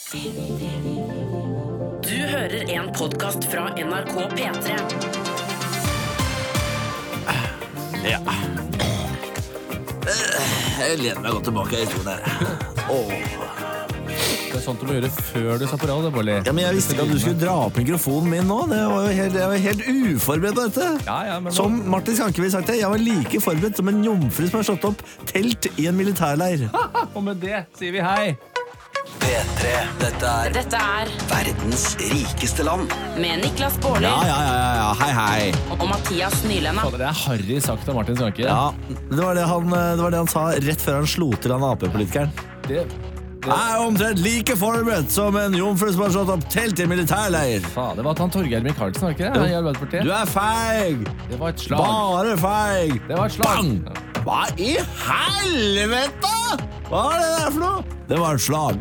Du hører en podcast fra NRK P3. Ja. Jeg lener meg godt tilbake i stolen her. Det sånt du må gjøre før du satt på radio, Bolli. Ja, men jeg visste ikke at du skulle dra opp mikrofonen min nå. Jeg var helt uforberedt på dette. Ja, men som Martin Skankevi sagt det, jeg var like forberedt som en jomfru som har slått opp telt i en militærleir. Og med det sier vi hei. P3, dette er verdens rikeste land. Med Niklas Baarli Ja, hei. og Mathias Nylenda. Det er harry sagt av Martin Skanke. Ja, det var det han sa rett før han slo til han AP-politikeren. Jeg er omtrent like forberedt som en jomfru som har slått opp telt i militærleir. Faen, det var han Torgeir Micaelsen, var ikke det? I Arbeiderpartiet. Du er feig. Det var et slag. Bare feig. Det var et slag. Bang! Hva i helvete? Hva er det der for noe? Det var et slag.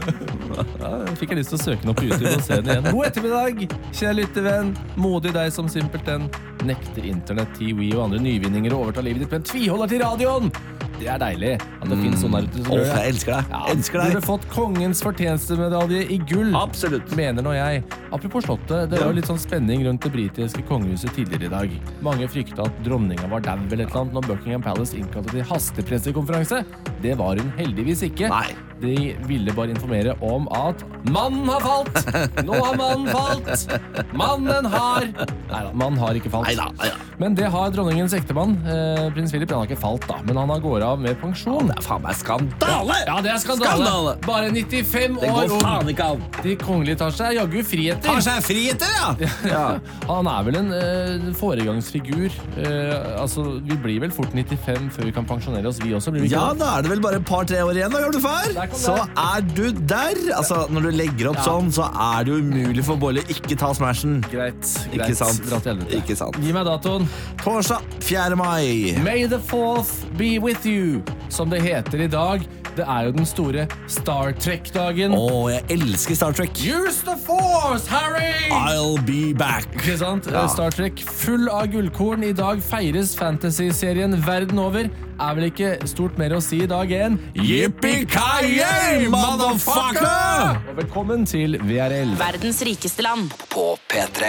Ja, fikk jeg lyst til å søke den opp på YouTube og se den igjen. God ettermiddag, kjære lyttevenn. Modig deg som simpelthen nekter internett, TV og andre nyvinninger å overta livet ditt, men tviholder til radioen. Det er deilig at det finnes sånne der ute som gjør det. Jeg elsker deg. Ja, elsker deg. Du burde fått kongens fortjenestemedalje i gull. Absolutt. Mener nå jeg. Apropos slottet, det var jo litt sånn spenning rundt det britiske kongehuset tidligere i dag. Mange fryktet at dronninga var dau eller et eller annet når Buckingham Palace innkalte til hastepressekonferanse. Det var hun heldigvis ikke. Nei. De ville bare informere om at mannen har falt! Nå har mannen falt! Mannen har... Neida, mannen har ikke falt. Neida. Men det har dronningens ektemann, prins Philip. Han har ikke falt da, men han har gått av med pensjon. Det er faen meg skandale! Ja, det er skandale. Bare 95 Det år går faen ikke an. De kongelige tar seg jaggu friheter. Tar seg friheter, ja! Han er vel en foregangsfigur. Altså, vi blir vel fort 95 før vi kan pensjonere oss, vi også. Blir vi ikke Ja, det? da er det vel bare et par-tre år igjen, da, gamle far. Så er du der. Altså, når du legger opp sånn, så er det jo umulig for Bolle ikke ta smashen. Greit. Ikke sant? Dra til helvete. Ikke sant. Gi meg datoen. Torsdag, 4. mai. May the 4th be with you, som det heter i dag. Det er jo den store Star Trek-dagen. Jeg elsker Star Trek. Use the force, Harry! I'll be back. Ikke sant? Ja. Star Trek full av gullkorn. I dag feires fantasy-serien verden over. Er vel ikke stort mer å si i dag enn Yippee-ki-yay, motherfucker! Og velkommen til VRL. Verdens rikeste land. På P3.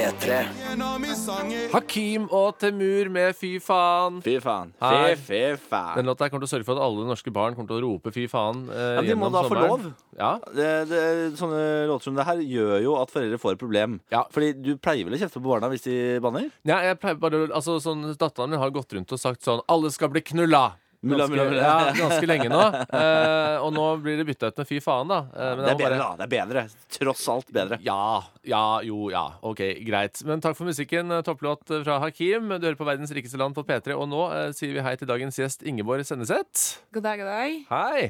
Hakim og Temur med Fy faen. Fy faen. Hei. Fy faen. Den låta kommer til å sørge for at alle norske barn kommer til å rope fy faen Ja, de må gjennom da få sommeren. lov. Ja. Sånne låter som det her gjør jo at foreldre får et problem. Ja. Fordi du pleier vel å kjefte på barna hvis de banner? Ja, jeg pleier bare, altså sånn, datteren min har gått rundt og sagt sånn alle skal bli knulla. Mulla. Ja, ganske lenge nå. Og nå blir det byttet ut med fy faen, da. Men Det er jeg må bedre, bare- da. Det er bedre. Tross alt bedre. Ja. Ok, greit. Men takk for musikken. Topplåt fra Hakim. Du hører på Verdens rikeste land på P3. Og nå sier vi hei til dagens gjest Ingeborg Senneset. God dag. Hei!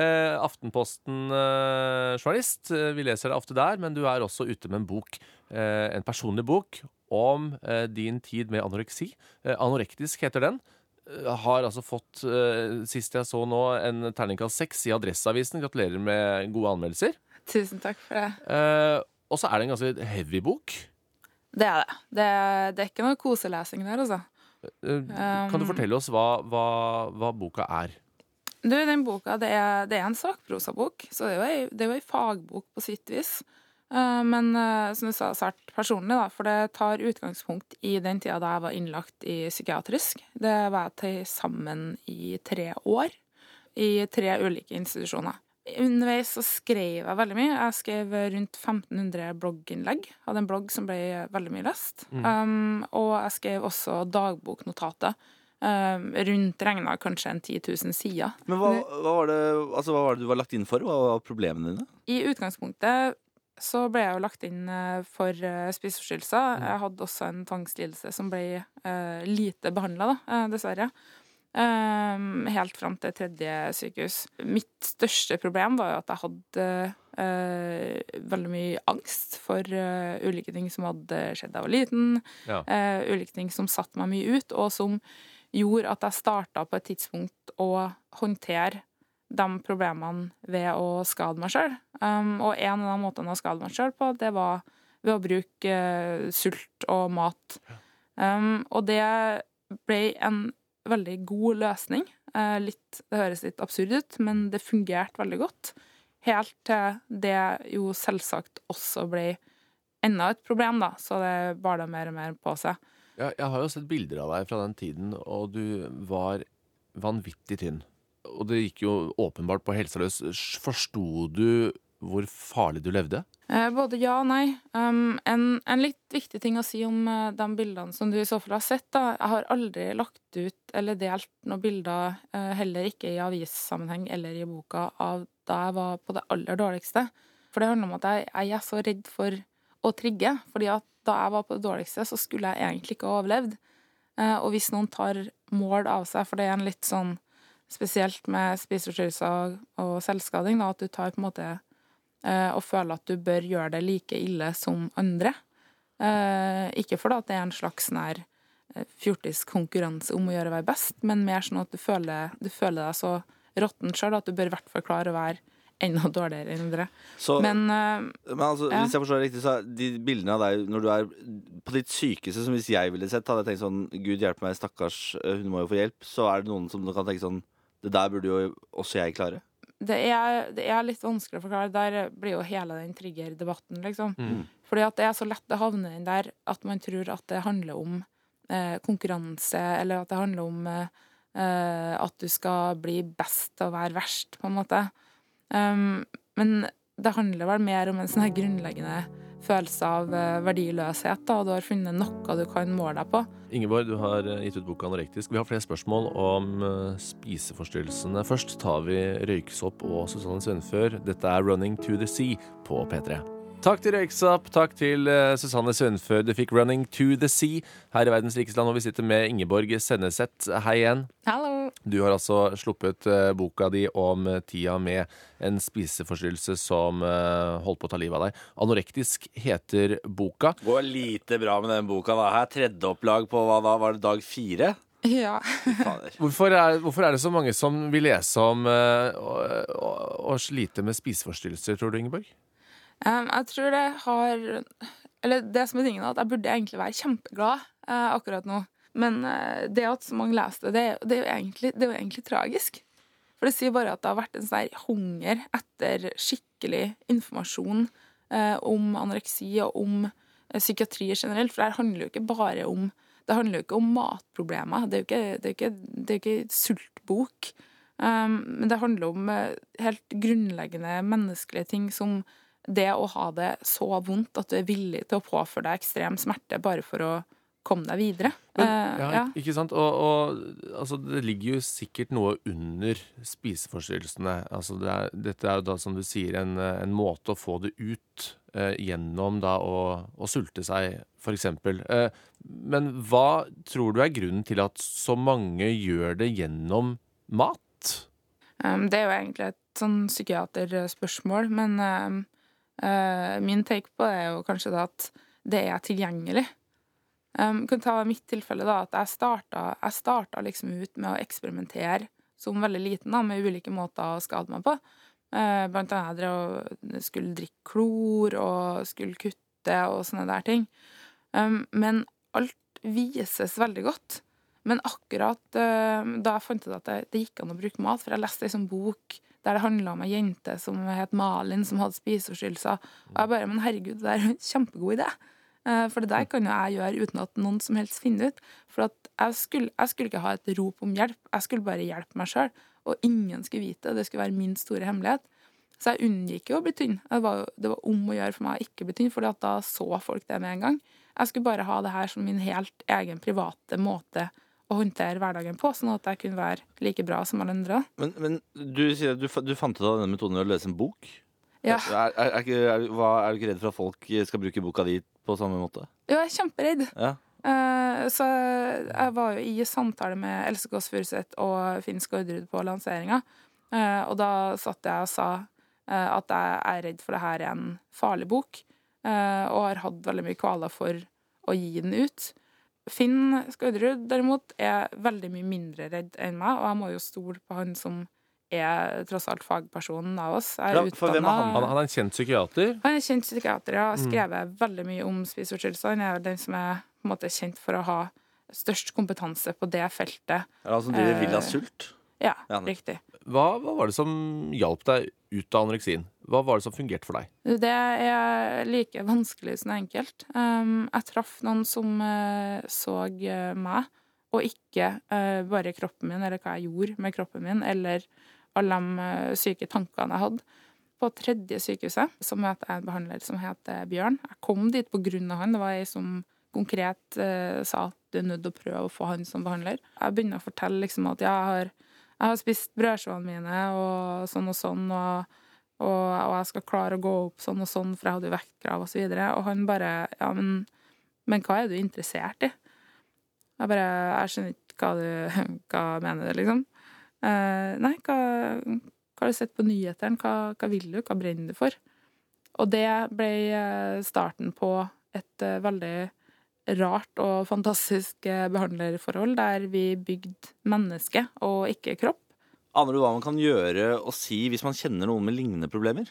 Aftenposten-journalist. Vi leser deg ofte der, men du er også ute med en bok. En personlig bok om din tid med anoreksi. Anorektisk heter den. Har altså fått, sist jeg så nå, en terningkast 6 i Adresseavisen. Gratulerer med gode anmeldelser. Tusen takk for det. Og så er det en ganske heavy bok. Det er det. Det er ikke noe koselesing der, altså. Kan du fortelle oss hva boka er? Du, den boka, det er en sakprosabok, så det er jo en fagbok på sitt vis. Men som du sa, svært personlig, da, for det tar utgangspunkt i den tida da jeg var innlagt i psykiatrisk. Det var jeg til sammen i 3 år, i 3 ulike institusjoner. Underveis så skrev jeg veldig mye. Jeg skrev rundt 1500 blogginnlegg. Hadde en blogg som ble veldig mye lest. Og jeg skrev også dagboknotater. Rundt regnet kanskje en 10 000 sider. Men hva var det du var lagt inn for? Hva var problemene dine? I utgangspunktet så ble jeg jo lagt inn for spiseforstyrrelser. Jeg hadde også en tvangslidelse som ble lite behandlet, dessverre. Helt frem til 3. sykehus. Mitt største problem var jo at jeg hadde veldig mye angst for ulike ting som hadde skjedd da jeg var liten. Ja. Ulike ting som satte meg mye ut, og som gjorde at jeg startet på et tidspunkt å håndtere de problemene ved å skade meg selv. Og en av de måtene å skade meg selv på, det var ved å bruke sult og mat. Og det ble en veldig god løsning. Det høres litt absurd ut, men det fungerte veldig godt. helt til det jo selvsagt også ble enda et problem da, så det bar det mer og mer på seg. Ja, jeg har jo sett bilder av deg fra den tiden, og du var vanvittig tynn. Og det gikk jo åpenbart på helseløs. Forsto du hvor farlig du levde? Både ja og nei. En litt viktig ting å si om de bildene som du i så fall har sett, da. Jeg har aldri lagt ut eller delt noen bilder, heller ikke i avissammenheng eller i boka, av da jeg var på det aller dårligste. For det handler om at jeg er så redd for å trigge, fordi at da jeg var på det dårligste, så skulle jeg egentlig ikke ha overlevd. Og hvis noen tar mål av seg, for det er en litt sånn spesielt med spiseforstyrrelser og selvskading, da, at du tar på en måte og føler at du bør gjøre det like ille som andre. Ikke fordi at det er en slags nær fjortisk konkurranse om å gjøre å være best, men mer sånn at du føler deg så råtten selv at du bør i hvert fall klare å være enda dårligere enn andre. Men altså, ja. Hvis jeg forstår det riktig, så de bildene av deg når du er på ditt sykeste, som hvis jeg ville sett, hadde jeg tenkt sånn, Gud hjelpe meg, stakkars, hun må jo få hjelp. Så er det noen som kan tenke sånn, det der burde jo også jeg klare. Det er litt vanskelig å forklare. Der blir jo hele den trigger-debatten, liksom. Fordi at det er så lett å havne inn der at man tror at det handler om konkurranse, eller at det handler om at du skal bli best og være verst, på en måte. Men det handler vel mer om en sånn her grunnleggende følelse av verdiløshet, da, og du har funnet noe du kan måle deg på. Ingeborg, du har gitt ut boka Anorektisk. Vi har flere spørsmål om spiseforstyrrelsene. Først tar vi Røyksopp og Susanne Svenfør. Dette er Running to the Sea på P3. Takk til Røyksopp, takk til Susanne Svenfør. Du fikk Running to the Sea her i Verdens rikeste land, og vi sitter med Ingeborg Senneset. Hei igjen. Hallo. Du har altså sluppet boka di om tida med en spiseforstyrrelse som holdt på å ta livet av deg. Anorektisk heter boka. Går lite bra med den boka da. Her tredje opplag på hva da? Var det dag 4? Ja. Hvorfor er det så mange som vil lese om å slite med spiseforstyrrelser, tror du, Ingeborg? Jeg tror det har Eller det som er tingen, at jeg burde egentlig være kjempeglad akkurat nå. Men det at så mange leser det er jo egentlig tragisk. For det sier bare at det har vært en sånn hunger etter skikkelig informasjon om anoreksi og om psykiatri generelt. For det handler jo ikke bare om Det handler jo ikke om matproblemer. Det er jo ikke sultbok. Men det handler om helt grunnleggende menneskelige ting som det å ha det så vondt at du er villig til å påføre deg ekstrem smerte bare for å komme deg videre. Ja. Ikke sant? Og altså, det ligger jo sikkert noe under spiseforstyrrelsene. Altså, dette er jo da, som du sier, en måte å få det ut gjennom da å sulte seg, for eksempel. Men hva tror du er grunnen til at så mange gjør det gjennom mat? Det er jo egentlig et sånn psykiaterspørsmål, men min take på det er jo kanskje da at det er tilgjengelig. Kan ta mitt tilfelle da, at jeg starta liksom ut med å eksperimentere som veldig liten da, med ulike måter å skade meg på. Blant annet jeg skulle drikke klor og skulle kutte og sånne der ting. Men alt vises veldig godt. Men akkurat da jeg fant ut at det gikk an å bruke mat, for jeg leste en sånn bok der det handlet om en jente som het Malin, som hadde spiseforstyrrelser. Og jeg bare, men herregud, det er en kjempegod idé. For det der kan jo jeg gjøre uten at noen som helst finner ut. For at jeg skulle ikke ha et rop om hjelp. Jeg skulle bare hjelpe meg selv. Og ingen skulle vite det. Det skulle være min store hemmelighet. Så jeg unngikk jo å bli tynn. Det var om å gjøre for meg å ikke bli tynn, for da så folk det med en gang. Jeg skulle bare ha det her som min helt egen private måte å håndtere hverdagen på, sånn at jeg kunne være like bra som alle andre. Men du sier at du fant ut av denne metoden ved å lese en bok? Ja. Er du ikke redd for at folk skal bruke boka di på samme måte? Jo, jeg er kjemperedd. Ja. Så jeg var jo i samtale med Else Kåss Furuseth og Finn Skårderud på lanseringen, og da satt jeg og sa at jeg er redd for det her er en farlig bok, og har hatt veldig mye kvaler for å gi den ut. Finn Skårderud derimot er veldig mye mindre redd enn meg, og jeg må jo stole på han som er tross alt fagpersonen av oss. For hvem er han? Han er en kjent psykiater? Han er en kjent psykiater, ja. Har skrevet veldig mye om spiseforstyrrelser. Han er den som er på en måte kjent for å ha størst kompetanse på det feltet. Er det han som driver Villa Sult? Ja, riktig. Hva var det som hjalp deg ut av anoreksien? Hva var det som fungerte for deg? Det er like vanskelig som enkelt. Jeg traff noen som så meg, og ikke bare kroppen min, eller hva jeg gjorde med kroppen min, eller alle de syke tankene jeg hadde. På 3. sykehuset, så møtte jeg en behandler som heter Bjørn. Jeg kom dit på grunn av han. Det var jeg som konkret sa at du nødt til å prøve å få han som behandler. Jeg begynner å fortelle liksom at jeg har spist brødskivene mine og sånn, og jeg skal klare å gå opp sånn og sånn, for jeg hadde jo vektkrav og så videre. Og han bare, ja, men hva er du interessert i? Jeg skjønner ikke hva mener du, liksom. Nei, hva har du sett på nyhetene? Hva vil du? Hva brenner du for? Og det ble starten på et veldig rart og fantastisk behandlerforhold, der vi bygde menneske og ikke kropp. Aner du hva man kan gjøre og si hvis man kjenner noen med lignende problemer?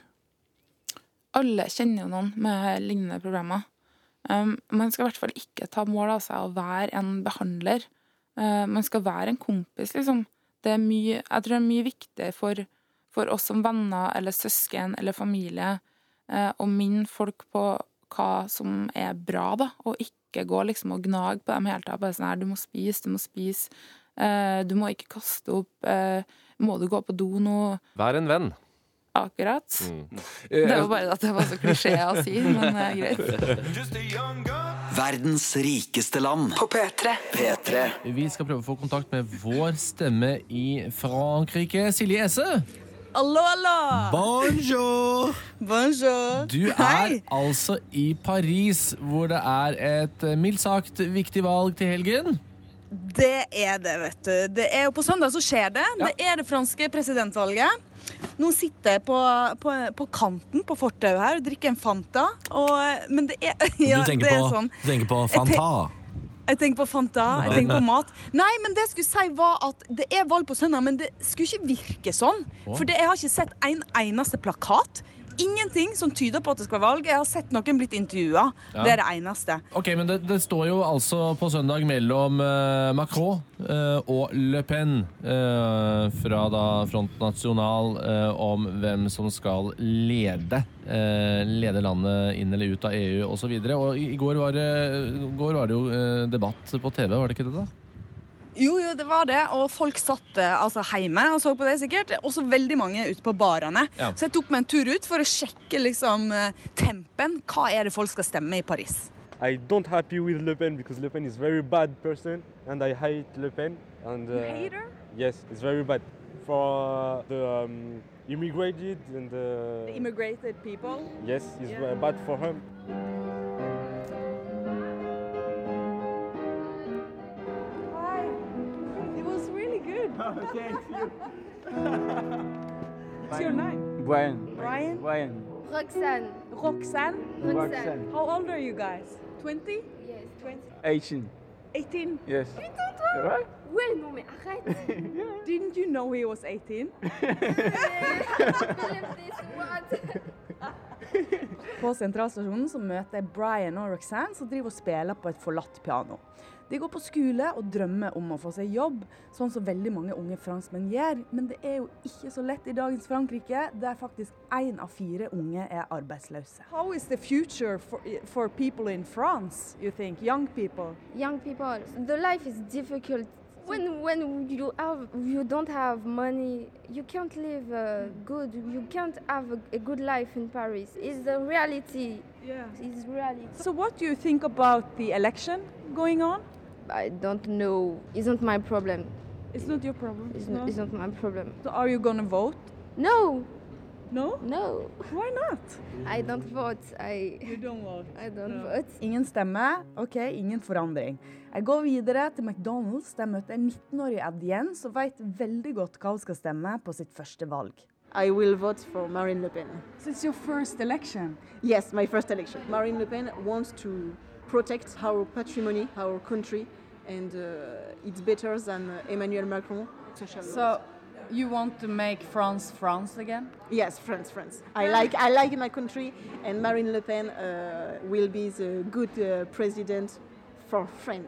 Alle kjenner jo noen med lignende problemer. Man skal i hvert fall ikke ta mål av seg å være en behandler. Man skal være en kompis, liksom. Jeg tror det er mye viktig for oss som venner eller søsken eller familie å minne folk på hva som er bra, da, og ikke gå liksom og gnage på dem hele tiden. Bare sånn her, du må spise, du må ikke kaste opp, må du gå på do nå? Vær en venn. Akkurat. Det var bare at det var så klisjé å si, men greit. Verdens rikeste land på P3. Vi skal prøve å få kontakt med vår stemme i Frankrike. Silje Esse. Hallo, hallo! Bonjour! Bonjour! Du er altså i Paris, hvor det er et mildt sagt viktig valg til helgen. Det er det, vet du. Det er jo på søndag så skjer det. Ja. Det er det franske presidentvalget. Nå sitter jeg på kanten på fortauet her og drikker en Fanta. Men det er, ja, du tenker på Fanta? Jeg tenker på Fanta, jeg tenker på mat. Nei, men det jeg skulle si var at det er valg på søndag, men det skulle ikke virke sånn. For jeg har ikke sett en eneste plakat. Ingenting som tyder på at det skal være valg. Jeg har sett noen blitt intervjuet. Ja. Det er det eneste. Ok, men det står jo altså på søndag mellom Macron og Le Pen fra da Front National om hvem som skal lede landet inn eller ut av EU og så videre. Og i går var det jo debatt på TV, var det ikke det da? Jo, det var det, og folk satt altså hjemme og så på det sikkert, også veldig mange ute på barene. Ja. Så jeg tok meg en tur ut for å sjekke liksom tempen. Hva er det folk skal stemme i Paris? I don't happy with Le Pen because Le Pen is very bad person and I hate Le Pen. And, you hate her? Yes, it's very bad. For the immigrated and the immigrated people? Yes, it's bad for him. Thank you. What's your name? Brian? Roxanne? How old are you guys? 20? Yes. 20? 18. 18? Yes. Putain, toi? Ouais? Ouais, non mais arrête. Didn't you know he was 18? På sentralstasjonen så møter jeg Brian og Roxanne som driver og spiller på et forlatt piano. De går på skole og drømmer om å få seg jobb, sånn som veldig mange unge franskmenn gjør. Men det er jo ikke så lett i dagens Frankrike, der faktisk 1 av 4 unge er arbeidsløse. How is the future for people in France, you think? Young people? Young people, the life is difficult. When you don't have money, you can't live good. You can't have a good life in Paris. It's the reality. Yeah. It's reality. So what do you think about the election going on? I don't know. It's not my problem. It's not your problem? It's not my problem. So are you going to vote? No. No? No. Why not? I don't vote. You don't vote? I don't vote. Ingen stemme. Ok, ingen forandring. Jeg går videre til McDonald's, der møter jeg 19-årige Adrienne, som vet veldig godt hva hun skal stemme på sitt første valg. I will vote for Marine Le Pen. So it's your first election? Yes, my first election. Marine Le Pen wants to protect our patrimony, our country, and it's better than Emmanuel Macron. So you want to make France again? Yes, France. I like my country, and Marine Le Pen will be the good president for France.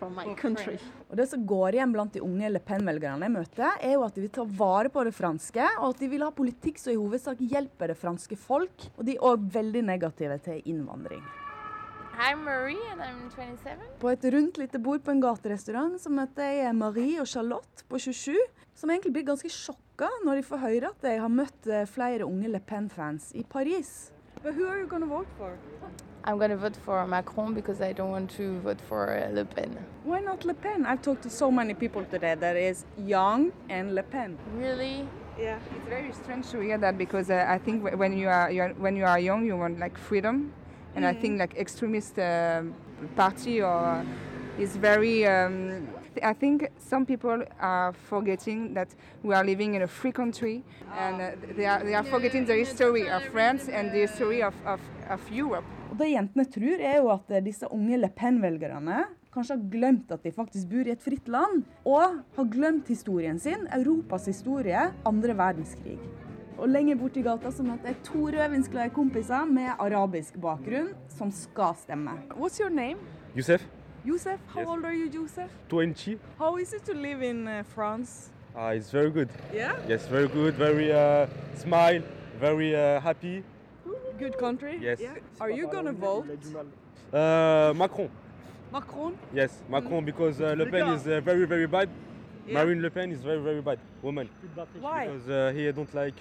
from my country. Og det som går igjen blant de unge Le Pen-velgerne jeg møter, er jo at de vil ta vare på det franske, og at de vil ha politikk som i hovedsak hjelper det franske folk. Og de er også veldig negative til innvandring. I'm Marie and I'm 27. På et rundt lite bord på en gaterestaurant så møter jeg Marie og Charlotte på 27, som egentlig blir ganske sjokka når de får høre at jeg har møtt flere unge Le Pen-fans i Paris. But who are you going to vote for? I'm going to vote for Macron because I don't want to vote for Le Pen. Why not Le Pen? I've talked to so many people today that is young and Le Pen. Really? Yeah, it's very strange to hear that because I think when you are young, you want like freedom, and I think like extremist party or is very. I think some people are forgetting that we are living in a free country, and they are forgetting the history of France and the history of Europe. Og det jentene tror er jo at disse unge Le Pen-velgerne kanskje har glemt at de faktisk bor i et fritt land, og har glemt historien sin, Europas historie, andre verdenskrig. Og lenger bort i gata så møter jeg 2 rødvinsglade kompiser med arabisk bakgrunn som skal stemme. What's your name? Youssef. Youssef, how old are you, Youssef? 20. How is it to live in France? It's very good. Yeah? Yes, very good. Very smile. Very happy. Good country? Yes. Yeah. Are you gonna vote? Macron. Macron? Yes, Macron because Le Pen is very, very bad. Yeah. Marine Le Pen is very, very bad woman. Why? Because he don't like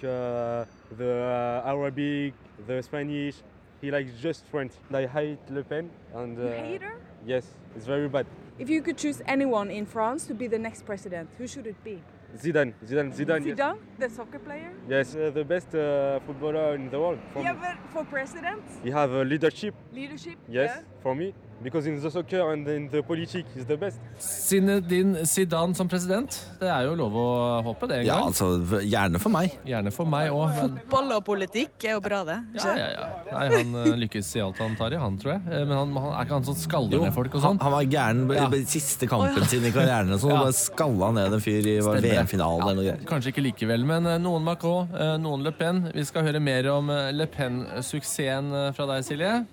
the Arabic, the Spanish. He likes just French. I hate Le Pen. And, You hate her? Yes, it's very bad. If you could choose anyone in France to be the next president, who should it be? Zidane. Zidane, Yes, the soccer player? yes the best footballer in the world. Yeah, but for president? He have leadership. Leadership? Yes, Yeah. for me. Because in the soccer and in the politics, he's the best. Zinedine Zidane som president, det er jo lov å håpe det en Ja, gang. altså, gjerne for meg. Gjerne for meg òg. Fotball og politikk er jo bra, det. Ja. Nei, han lykkes i alt han tar i, han tror jeg. Men han er ikke han som skaller ned folk og sånn? Han var gæren Ja. i siste kampen sin i karrieren, og sånn, Ja. og bare skalla ned en fyr i Stemmer det. VM-finalen eller noe greier. Kanskje ikke likevel, men noen Macron, noen Le Pen. Vi skal høre mer om Le Pen-suksessen fra deg, Silje.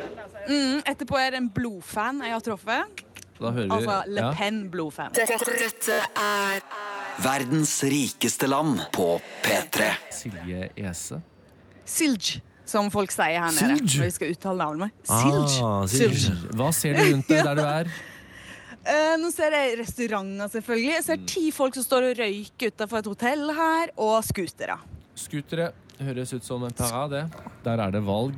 Etterpå er det en blodfan jeg har truffet. Da hører vi Altså Le Pen-blodfan. Dette er verdens rikeste land på P3. Silje Ese. Silj, som folk sier her nede. Silj? Når vi skal uttale navnet. Silj. Hva ser du rundt deg der du er? Nå ser jeg restauranter, selvfølgelig. Jeg ser 10 folk som står og røyker utenfor et hotell her, og skutere. Skutere høres ut som en parade. Der er det valg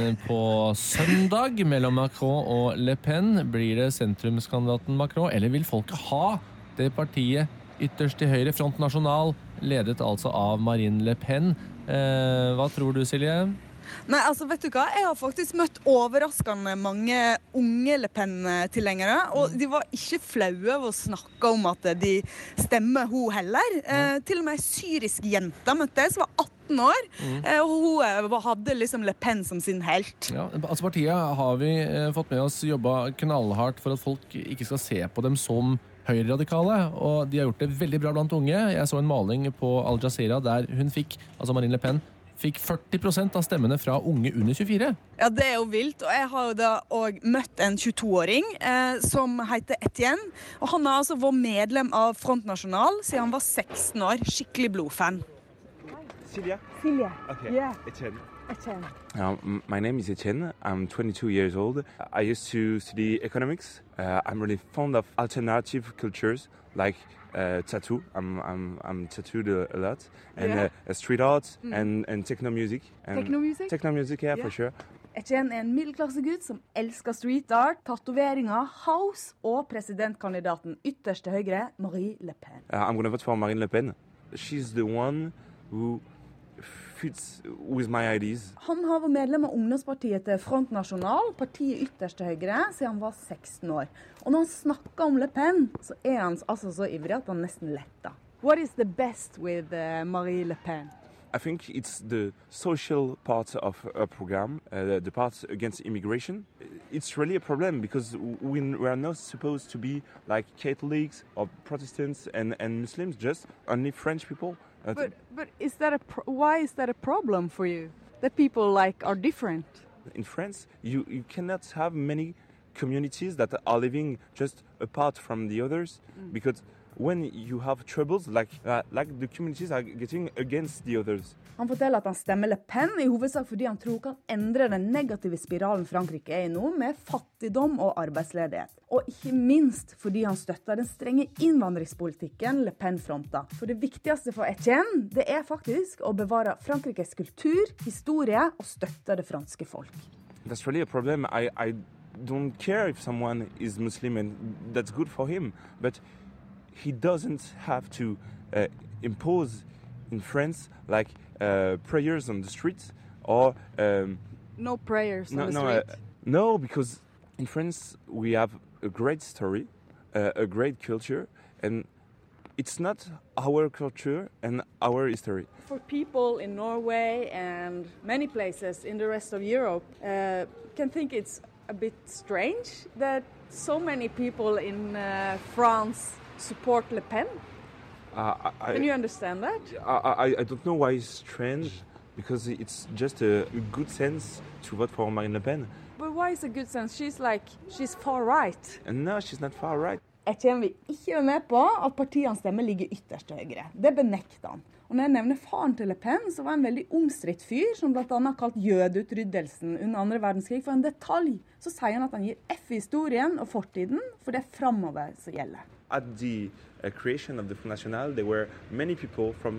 på søndag mellom Macron og Le Pen. Blir det sentrumskandidaten Macron, eller vil folket ha det partiet ytterst til høyre, Front National, ledet altså av Marine Le Pen? Hva tror du, Silje? Nei, altså vet du hva? Jeg har faktisk møtt overraskende mange unge Le Pen-tilhengere, og de var ikke flaue over å snakke om at de stemmer hun heller. Til og med en syrisk jente møtte jeg, som var 18 år, og hun hadde liksom Le Pen som sin helt. Ja, altså partiet har vi fått med oss jobba knallhardt for at folk ikke skal se på dem som høyreradikale, og de har gjort det veldig bra blant unge. Jeg så en maling på Al Jazeera der hun fikk, altså Marine Le Pen, fikk 40% av stemmene fra unge under 24. Ja, det er jo vilt, og jeg har jo da også møtt en 22-åring som heter Etienne, og han har altså vært medlem av Front National siden han var 16 år, skikkelig blodfan. Silja? Silje. Okay. Yeah. Etienne. Etienne. My name is Etienne. I'm 22 years old. I used to study economics. I'm really fond of alternative cultures like tattoo. I'm tattooed a lot, and street art and techno music. Techno music? Techno music, yeah, for sure. Etienne er en middelklassegutt som elsker street art, tatoveringer, house og presidentkandidaten ytterst til høyre, Marie Le Pen. I'm gonna vote for Marine Le Pen. She's the one who fits with my ideas. Han har vært medlem av ungdomspartiet til Front National, partiet ytterst til høyre, siden han var 16 år. Og når han snakker om Le Pen, så er han altså så ivrig at han nesten letter. What is the best with Marie Le Pen? I think it's the social part of a program, the part against immigration. It's really a problem because we are not supposed to be like Catholics or Protestants and Muslims, just only French people. But is that why is that a problem for you? That people like are different? In France, you cannot have many communities that are living just apart from the others, because when you have troubles, like the communities are getting against the others. Han forteller at han stemmer Le Pen i hovedsak fordi han tror kan endre den negative spiralen Frankrike i nå, med fattigdom og arbeidsledighet. Og ikke minst fordi han støtter den strenge innvandringspolitikken Le Pen fronter. For det viktigste for Etienne, det faktisk å bevare Frankrikes kultur, historie og støtte det franske folk. That's really a problem. I don't care if someone is Muslim and that's good for him, but he doesn't have to impose in France like prayers on the streets or no prayers on the street. No, because in France we have a great story, a great culture, and it's not our culture and our history. For people in Norway and many places in the rest of Europe can think it's a bit strange that so many people in France support Le Pen. Can you understand that? I don't know why it's strange, because it's just a good sense to vote for Marine Le Pen. But why is it a good sense? She's far right. And no, she's not far right. Etienne vil ikke være med på at partiet hans stemme ligger ytterst til høyre. Det benekter han. Og når jeg nevner faren til Le Pen, så var han en veldig omstridt fyr, som blant annet kalt jødeutryddelsen under 2. verdenskrig for en detalj. Så sier han at han gir F i historien og fortiden, for det fremover som gjelder. At the creation of the Front National, there were many people from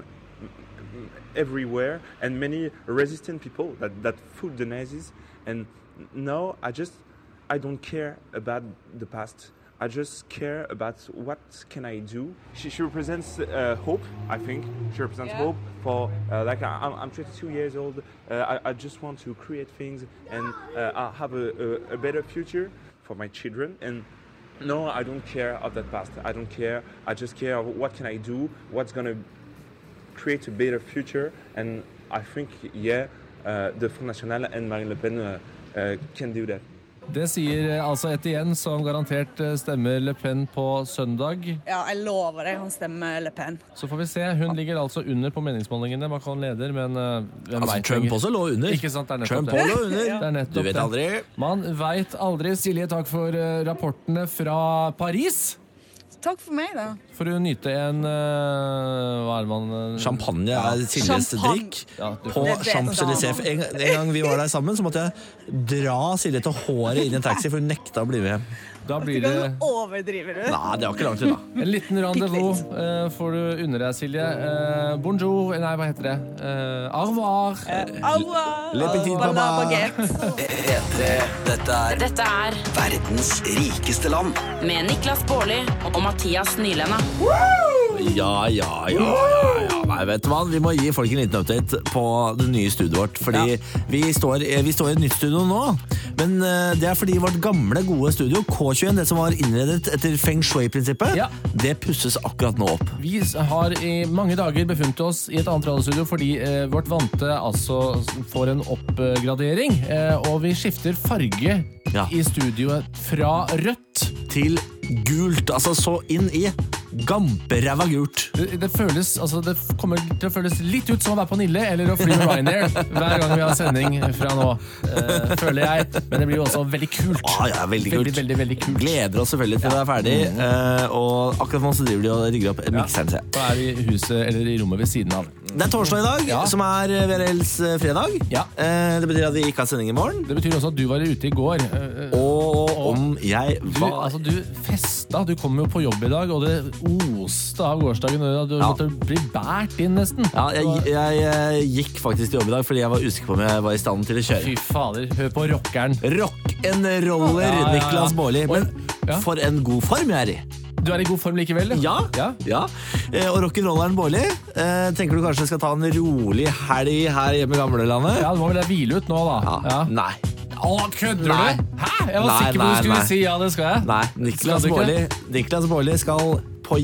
everywhere and many resistant people that fought the Nazis. And now I don't care about the past. I just care about what can I do. She represents hope, I think. She represents hope for, I'm 22 years old. I just want to create things and I'll have a better future for my children. And no, I don't care of that past. I don't care. I just care of what can I do, what's going to create a better future. And I think, the Front National and Marine Le Pen can do that. Det sier altså Etienne, som garantert stemmer Le Pen på søndag. Ja, jeg lover deg, han stemmer Le Pen. Så får vi se. Hun ligger altså under på meningsmålingene. Macron leder, men hvem vet Trump også lå under. Ikke sant, det er nettopp Trump det. lå under. Det er nettopp du vet aldri. Man vet aldri. Silje, takk for rapportene fra Paris. Takk for meg, da. For å nyte en hva er man? Champagne er Siljes drikk på Champs-Élysées. En gang vi var der sammen, så måtte jeg dra Silje til håret inn i en taxi, for hun nekta å bli med. Da blir det... Overdriver du? Nei, det var ikke langt til da. En liten rendezvous får du under deg, Silje. Bonjour, nei, hva heter det? Au revoir. Au revoir. Le petit baba. Dette er verdens rikeste land. Med Niklas Baarli og Mathias Nylenda. Ja. Nei, vet du hva? Vi må gi folk en liten update på det nye studioet vårt. Fordi vi står i et nytt studio nå. Men det er fordi vårt gamle, gode studio, K21, det som var innredet etter Feng Shui-prinsippet, det pusses akkurat nå opp. Vi har i mange dager befunnet oss i et annet radiostudio fordi vårt vante altså får en oppgradering, og vi skifter farge i studioet fra rødt til gult, altså så inn i gamperæva gult. Det kommer til å føles litt ut som å være på Nille eller å fly med Ryanair hver gang vi har sending fra nå, føler jeg. Men det blir jo også veldig kult. Veldig kult. Veldig kult. Gleder oss selvfølgelig til det er ferdig, og akkurat nå så driver de og rigger opp en mixer. Da er vi i huset eller i rommet ved siden av. Det er torsdag i dag, som er VRLs fredag. Det betyr at vi ikke har sending i morgen. Det betyr også at du var ute i går. Og om jeg var... Du festa, du kom jo på jobb i dag, og det oste av gårsdagen, og du måtte bli bært inn nesten. Ja, jeg gikk faktisk til jobb i dag, fordi jeg var usikker på om jeg var i stand til å kjøre. Fy fader, hør på rockeren. Rock'n'roller, Niklas Baarli. Men for en god form jeg er i. Du er i god form likevel? Ja. Og rock'n'rolleren Baarli, tenker du kanskje skal ta en rolig helg her hjemme i gamlelandet? Ja, du må vel vile ut nå da. Nei. Kødder du? Hæ? Jeg var sikker på at du skulle si det skal jeg. Nei, Niklas Baarli skal på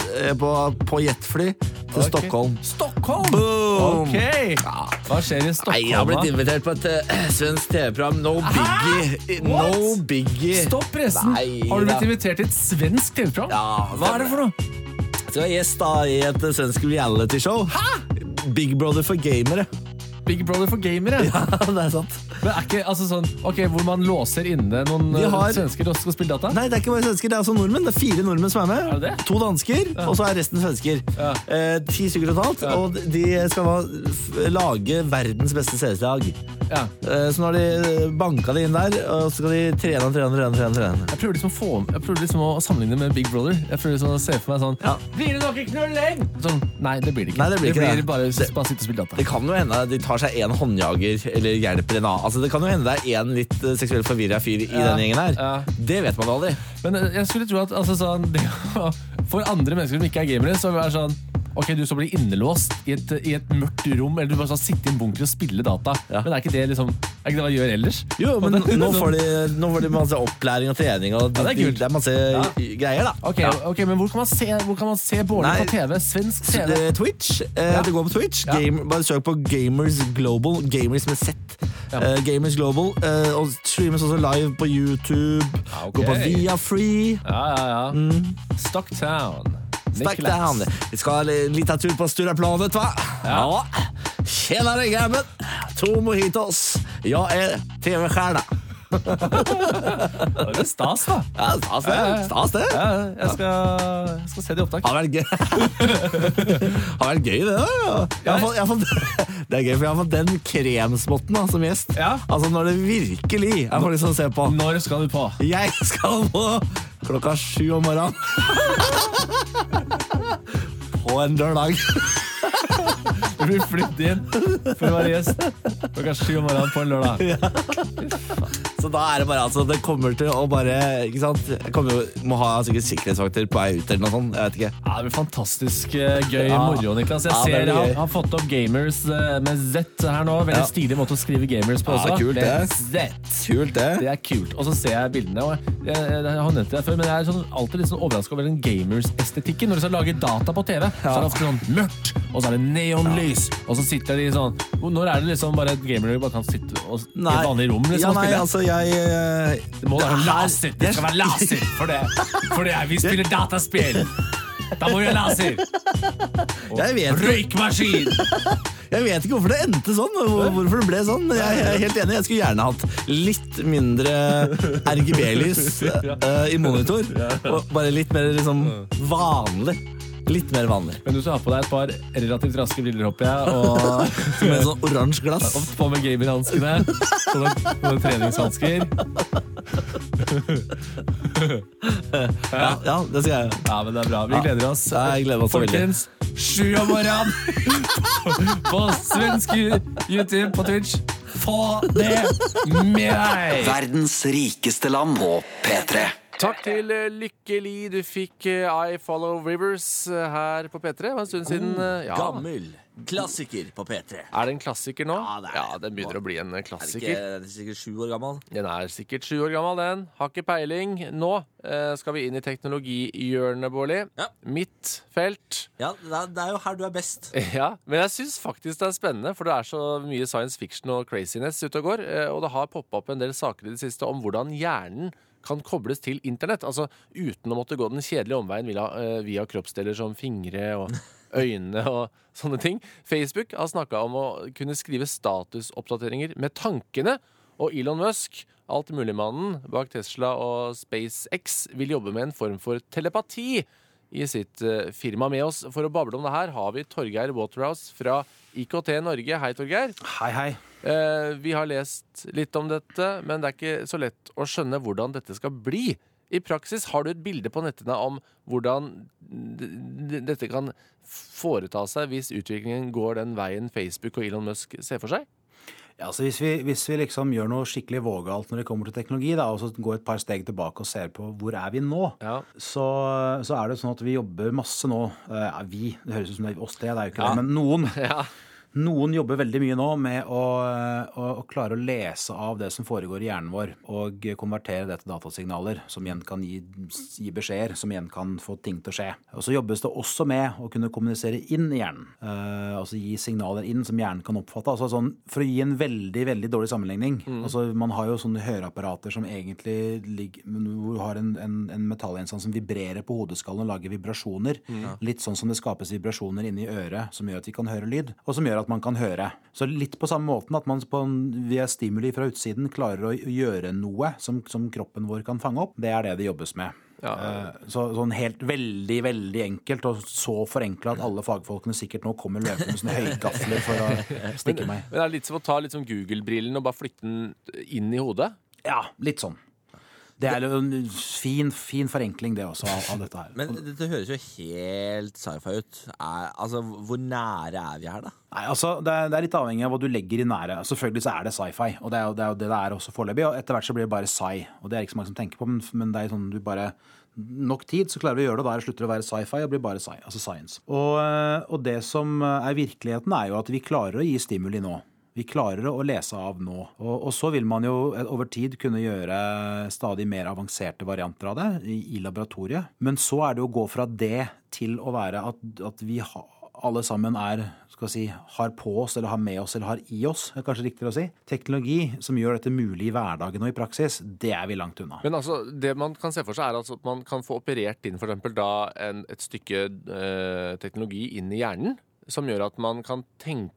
jetfly til Stockholm. Stockholm? Boom! Ok. Hva skjer i Stockholm? Jeg har blitt invitert på et svensk TV-program. No biggie. Stopp pressen. Har du blitt invitert til et svensk TV-program? Ja. Hva er det for noe? Så jeg er gjest da i et svensk reality-show. Big Brother for gamere. Big Brother for gamere? Ja, det er sant. Men ikke altså sånn, ok, hvor man låser inne noen svensker og skal spille data? Nei, det ikke bare svensker, det også nordmenn. Det 4 nordmenn som med. 2 dansker, og så resten svensker. 10 stykker totalt, og de skal lage verdens beste CS-lag. Så nå har de banket det inn der, og så skal de trene. Jeg prøver liksom å sammenligne med Big Brother. Jeg prøver liksom å se for meg sånn, blir det noe knulling? Sånn, nei, det blir det ikke. Det blir bare sitte og spille data. Det kan jo hende de tar seg en håndjager, eller hjelper en annen. Altså, det kan jo hende det en litt seksuelt forvirret fyr i denne gjengen her. Det vet man aldri. Men jeg skulle tro at altså, sånn, for andre mennesker som ikke gamere, så er det sånn, ok, du så blir innelåst i et mørkt rom, eller du bare sånn sitte i en bunker og spille data. Men ikke det liksom, ikke det hva gjør ellers? Jo, men nå får de masse opplæring og trening, og det er masse greier da. Ok, men hvor kan man se Bårli på TV? Svensk TV? Twitch. Det går på Twitch. Bare søk på Gamers Global. Gamers med Z. Gamers Global. Og streames også live på YouTube. Gå på Viafree. Stocktown. Vi skal litt av tur på Stureplanet, va? Ja. Tjenare grabben. 2 mojitos. Jeg TV-stjärna. Det stas da. Stas det. Jeg skal se det i opptak. Det har vært gøy det da. Det gøy, for jeg har fått den kremspotten som gjest. Altså når det virkelig får liksom se på. Når skal du på? Jeg skal på 7:00 om morgenen. På en lørdag. Du blir flyttet inn for å være gjest 7:00 om morgenen på en lørdag. Så da det bare, altså, det kommer til å bare, ikke sant? Jeg må ha sikkert sikkerhetsvakter på vei ut eller noe sånt, jeg vet ikke. Det blir fantastisk gøy moro, Niklas. Jeg ser jeg har fått opp gamers med Z her nå. Veldig stilig måte å skrive gamers på også. Kult det. Kult det. Det kult. Og så ser jeg bildene, og jeg har nevnt det før, men jeg sånn, alltid litt sånn overrasket over den gamers-estetikken. Når de skal lage data på TV, så det ofte sånn mørkt, og så det neonlys, og så sitter de sånn. Når det liksom bare et gamer bare kan sitte i et vanlig rom liksom, og spille? Altså, det må være laser. Det skal være laser for det vi spiller dataspill. Da må vi ha laser. Og røykmaskin. Jeg vet ikke hvorfor det endte sånn, hvorfor det ble sånn. Jeg helt enig, jeg skulle gjerne hatt litt mindre RGB-lys i monitor, og bare litt mer liksom vanlig. Litt mer vanlig. Men du skal ha på deg et par relativt raske briller, håper jeg, og med sånn oransje glass. Og på med gamerhanskene, sånne treningshansker. Ja, det skal jeg. Ja, men det bra. Vi gleder oss. Jeg gleder meg så veldig. Folkens, 7:00 om morgenen på svensk YouTube på Twitch. Få det med deg! Verdens rikeste land på P3. Takk til Lykkelig. Du fikk I Follow Rivers her på P3. Det var en stund siden. Gammel klassiker på P3. Er det en klassiker nå? Ja, den begynner å bli en klassiker. Er det sikkert 7 år gammel? Den er sikkert 7 år gammel, den. Har ikke peiling. Nå skal vi inn i teknologihjørnet, Bårli. Mitt felt. Ja, det er jo her du er best. Ja, men jeg synes faktisk det er spennende, for det er så mye science fiction og craziness ute og går, og det har poppet opp en del saker i det siste om hvordan hjernen kan kobles til internett, altså uten å måtte gå den kjedelige omveien via kroppsdeler som fingre og øyne og sånne ting. Facebook har snakket om å kunne skrive statusoppdateringer med tankene, og Elon Musk, altmuligmannen bak Tesla og SpaceX, vil jobbe med en form for telepati i sitt firma. Med oss for å bable om det her har vi Torgeir Waterhouse fra IKT Norge. Hei, Torgeir. Hei. Vi har lest litt om dette, men det er ikke så lett å skjønne hvordan dette skal bli. I praksis, har du et bilde på nettene om hvordan dette kan foreta seg hvis utviklingen går den veien Facebook og Elon Musk ser for seg? Ja, så hvis vi liksom gjør noe skikkelig vågalt når det kommer til teknologi, da, og så går et par steg tilbake og ser på hvor er vi nå, så er det sånn at vi jobber masse nå. Det høres ut som det er oss tre, det er jo ikke det, men noen jobber veldig mye nå med å klare å lese av det som foregår i hjernen vår, og konvertere det til datasignaler, som igjen kan gi beskjeder, som igjen kan få ting til å skje. Og så jobbes det også med å kunne kommunisere inn i hjernen, altså gi signaler inn som hjernen kan oppfatte. Altså sånn, for å gi en veldig, veldig dårlig sammenligning. Altså man har jo sånne høreapparater som egentlig hvor du har en metallinnstand som vibrerer på hodeskallen og lager vibrasjoner. Litt sånn som det skapes vibrasjoner inni øret, som gjør at vi kan høre lyd, og som gjør at at man kan høre. Så litt på samme måten at man via stimuli fra utsiden klarer å gjøre noe som kroppen vår kan fange opp, det er det jobbes med. Ja. Sånn helt veldig, veldig enkelt og så forenklet at alle fagfolkene sikkert nå kommer løpende med sånne høygafler for å stikke meg. Men det er litt som å ta litt sånn Google-brillen og bare flytte den inn i hodet? Ja, litt sånn. Det er en fin forenkling det også av dette her. Men det høres jo helt sci-fi ut. Altså, hvor nære er vi her da? Nei, altså, det er litt avhengig av hva du legger i nære. Selvfølgelig så er det sci-fi, og det er jo det er også foreløpig, og etter hvert så blir det bare sci, og det er ikke så mange som tenker på, men det er sånn du bare nok tid, så klarer vi å gjøre det, og da slutter det å være sci-fi og blir bare sci, altså science. Og det som er virkeligheten er jo at vi klarer å gi stimuli nå. Vi klarer å lese av nå. Og så vil man jo over tid kunne gjøre stadig mer avanserte varianter av det i laboratoriet. Men så er det å gå fra det til å være at vi alle sammen har på oss, eller har med oss, eller har i oss, er kanskje riktigere å si. Teknologi som gjør dette mulig i hverdagen og i praksis, det er vi langt unna. Men altså, det man kan se for seg er altså at man kan få operert inn for eksempel da et stykke teknologi inn i hjernen, som gjør at man kan tenke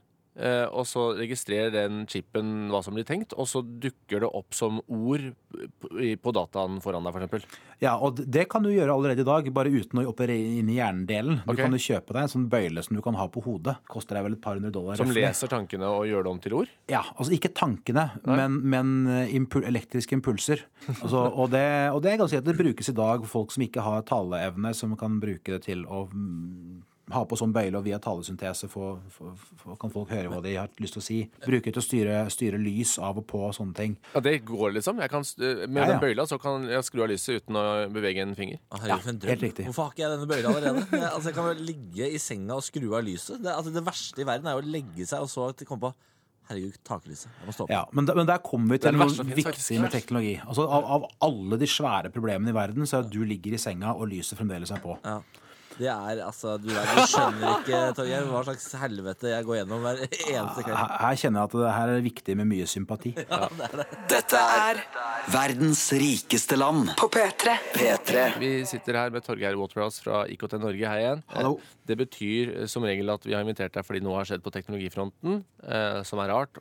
og så registrerer den chipen hva som blir tenkt, og så dukker det opp som ord på dataen foran deg, for eksempel. Ja, og det kan du gjøre allerede i dag, bare uten å operere inn i hjernedelen. Du kan jo kjøpe deg en sånn bøyle som du kan ha på hodet. Koster deg vel et par $100. Som leser tankene og gjør det om til ord? Ja, altså ikke tankene, men elektriske impulser. Altså, og det kan si at det brukes i dag for folk som ikke har taleevne, som kan bruke det til å ha på sånn bøyle, og via talesyntese kan folk høre hva de har lyst til å si. Bruke det til å styre lys av og på og sånne ting. Ja, det går liksom. Med den bøyla så kan jeg skru av lyset uten å bevege en finger. Helt riktig. Hvorfor har ikke jeg denne bøyla allerede? Jeg kan vel ligge i senga og skru av lyset. Det verste i verden er jo å legge seg og så komme på herregud, taklyset. Jeg må stå på. Ja, men der kommer vi til noe viktig med teknologi. Altså, av alle de svære problemene i verden, så er at du ligger i senga og lyset fremdeles er på. Ja. Det er, altså, du skjønner ikke, Torgeir, hva slags helvete jeg går gjennom hver eneste kveld. Her kjenner jeg at det her er viktig med mye sympati. Ja, det er det. Dette er verdens rikeste land på P3. Vi sitter her med Torgeir Waterhouse fra IKT Norge. Hei igjen. Hallo. Det betyr som regel at vi har invitert deg fordi noe har skjedd på teknologifronten, som er rart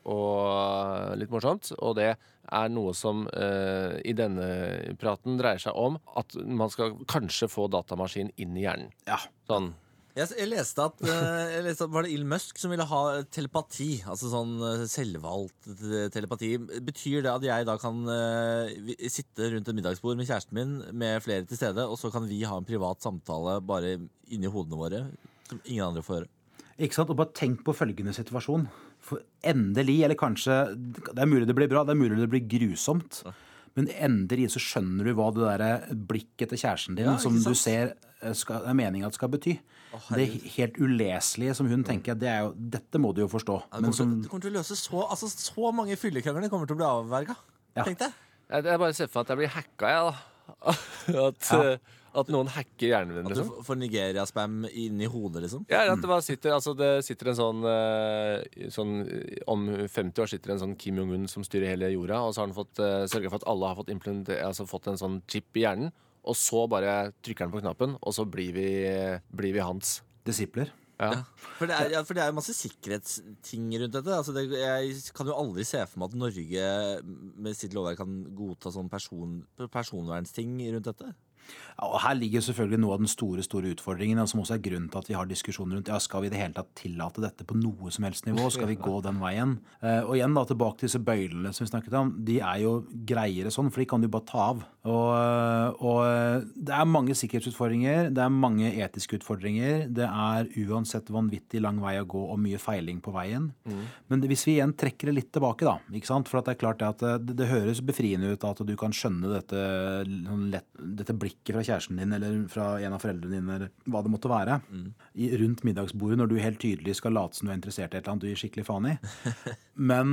og litt morsomt, og det er noe som i denne praten dreier seg om at man skal kanskje få datamaskin inn i hjernen. Ja. Sånn. Jeg leste at var det Elon Musk som ville ha telepati, altså sånn selvvalgt telepati. Betyr det at jeg da kan sitte rundt et middagsbord med kjæresten min med flere til stede, og så kan vi ha en privat samtale bare inni hodene våre, som ingen andre får høre? Ikke sant? Og bare tenk på følgende situasjon. For endelig, eller kanskje, det er mulig det blir bra, det er mulig det blir grusomt, men endelig så skjønner du hva det der blikket til kjæresten din, som du ser er meningen at skal bety. Det helt uleselige som hun tenker, det er jo, dette må du jo forstå. Det kommer til å løse så mange fyllekrangler kommer til å bli avverget. Tenk det. Jeg bare ser for meg at jeg blir hacka, at noen hacker hjernen din. Liksom. At du får Nigeria-spam inn i hodet, liksom? Ja, at det sitter en sånn om 50 år sitter en sånn Kim Jong-un som styrer hele jorda, og så har han sørget for at alle har fått en sånn chip i hjernen, og så bare trykker han på knappen, og så blir vi hans. Disipler. Ja. For det er jo masse sikkerhetsting rundt dette. Altså jeg kan jo aldri se for meg at Norge med sitt lovverk kan godta sånn personvernsting rundt dette. Ja, og her ligger selvfølgelig noe av den store utfordringen, som også er grunnen til at vi har diskusjoner rundt, skal vi i det hele tatt tillate dette på noe som helst nivå? Skal vi gå den veien? Og igjen da, tilbake til disse bøylene som vi snakket om, de er jo greiere sånn, for de kan du bare ta av. Og det er mange sikkerhetsutfordringer, det er mange etiske utfordringer, det er uansett vanvittig lang vei å gå og mye feiling på veien. Men hvis vi igjen trekker det litt tilbake da, ikke sant? For at det er klart at det høres befriende ut at du kan skjønne dette blikket fra kjæresten din eller fra en av foreldrene dine eller hva det måtte være rundt middagsbordet når du helt tydelig skal late som du er interessert i et eller annet du gir skikkelig faen i. Men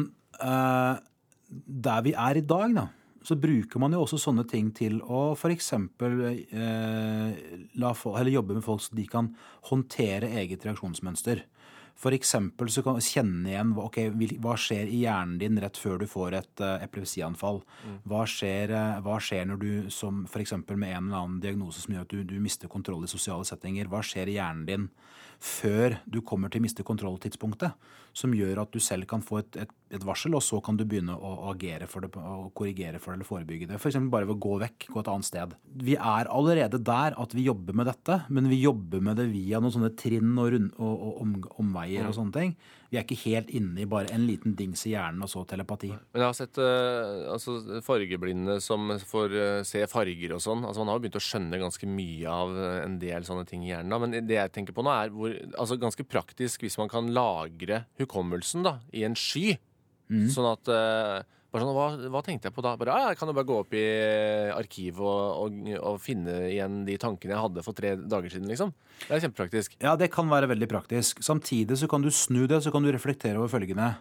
der vi er i dag da, så bruker man jo også sånne ting til å for eksempel jobbe med folk så de kan håndtere eget reaksjonsmønster. For eksempel så kan du kjenne igjen hva skjer i hjernen din rett før du får et epilepsianfall. Hva skjer når du, som for eksempel med en eller annen diagnose som gjør at du mister kontroll i sosiale settinger, hva skjer i hjernen din før du kommer til miste kontrolltidspunktet, som gjør at du selv kan få et varsel, og så kan du begynne å agere for det, og korrigere for det, eller forebygge det. For eksempel bare ved å gå vekk, gå et annet sted. Vi er allerede der at vi jobber med dette, men vi jobber med det via noen sånne trinn og omveier og sånne ting. Vi er ikke helt inne i bare en liten dings i hjernen og så telepati. Men jeg har sett fargeblinde som får se farger og sånn. Altså man har jo begynt å skjønne ganske mye av en del sånne ting i hjernen. Men det jeg tenker på nå er ganske praktisk hvis man kan lagre hukommelsen da, i en sky. Sånn at hva tenkte jeg på da? Jeg kan jo bare gå opp i arkivet og finne igjen de tankene jeg hadde for 3 dager siden, liksom. Det er kjempepraktisk. Ja, det kan være veldig praktisk. Samtidig så kan du snu det, så kan du reflektere over følgende.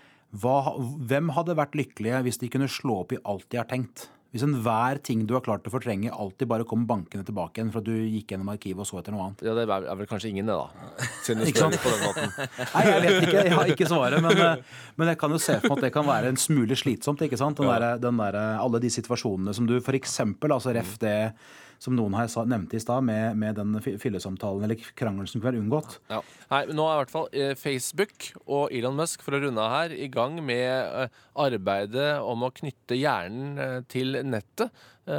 Hvem hadde vært lykkelige hvis de kunne slå opp i alt de har tenkt? Hvis hver ting du har klart å fortrenge alltid bare kom bankene tilbake igjen for at du gikk gjennom arkivet og så etter noe annet. Ja, det er vel kanskje ingen det da, siden du spør på den måten. Nei, jeg vet ikke, jeg har ikke svaret, men jeg kan jo se for meg at det kan være en smule slitsomt, ikke sant? Alle de situasjonene som du for eksempel, ref det som noen har nevnt i stad, med den fyllesamtalen eller krangelen som kan være unngått. Ja. Nei, nå er i hvert fall Facebook og Elon Musk, for å runde av her, i gang med arbeidet om å knytte hjernen til nettet.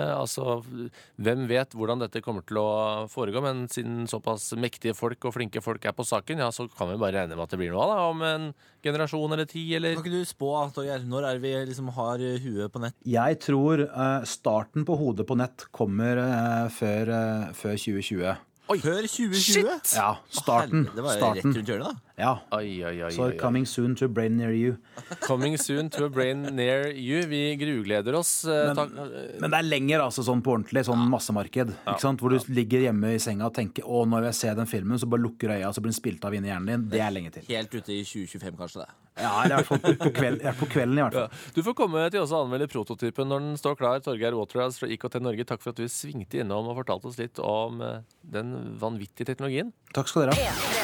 Hvem vet hvordan dette kommer til å foregå, men siden såpass mektige folk og flinke folk er på saken, ja, så kan vi bare regne med at det blir noe da, om en generasjon eller 10, eller... Kan ikke du spå, Torgeir, når er vi liksom har huet på nett? Jeg tror starten på hodet på nett kommer før 2020. Oi, før 2020? Shit! Ja, starten. Det var rett rundt hjørnet da. Ja. Så coming soon to a brain near you. Coming soon to a brain near you. Vi grugleder oss. Men det er lenger sånn på ordentlig, sånn massemarked. Ikke sant? Hvor du ligger hjemme i senga og tenker, når jeg ser den filmen, så bare lukker øya, så blir den spilt av inn i hjernen din. Det er lenge til. Helt ute i 2025 kanskje det. Ja, eller i hvert fall på kvelden i hvert fall. Ja. Du får komme til oss og anmelde prototypen når den står klar. Torgeir Waterhouse fra IKT Norge, takk for at du svingte innom og fortalte oss litt om den vanvittige teknologien. Takk skal dere ha.